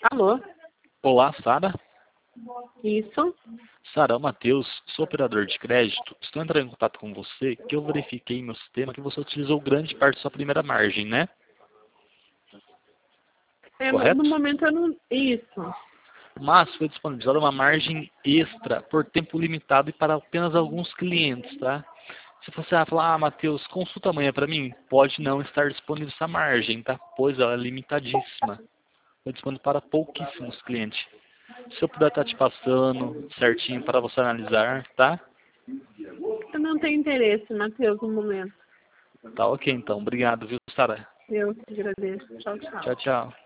Alô? Olá, Sara. Isso? Sara, é o Matheus, sou operador de crédito. Estou entrando em contato com você que eu verifiquei no sistema que você utilizou grande parte da sua primeira margem, né? Correto? No momento eu não... Isso. Mas foi disponibilizada uma margem extra por tempo limitado e para apenas alguns clientes, tá? Se você falar, Matheus, consulta amanhã para mim, pode não estar disponível essa margem, tá? Pois ela é limitadíssima. Foi disponível para pouquíssimos clientes. Se eu puder estar te passando certinho para você analisar, tá? Eu não tenho interesse, Matheus, no momento. Tá ok então. Obrigado, viu, Sara? Eu te agradeço. Tchau, tchau. Tchau, tchau.